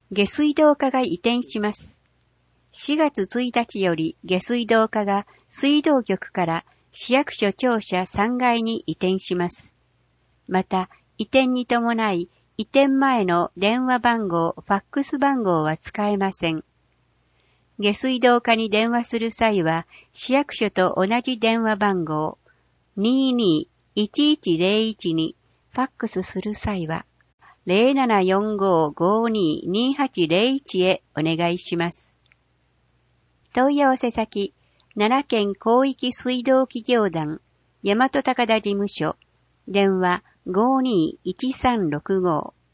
下水道課が移転します。4月1日より下水道課が水道局から市役所庁舎3階に移転します。また、移転に伴い、移転前の電話番号、ファックス番号は使えません。下水道課に電話する際は、市役所と同じ電話番号、22-1101にファックスする際は、0745-522801へお願いします。問い合わせ先、奈良県広域水道企業団、大和高田事務所、電話521365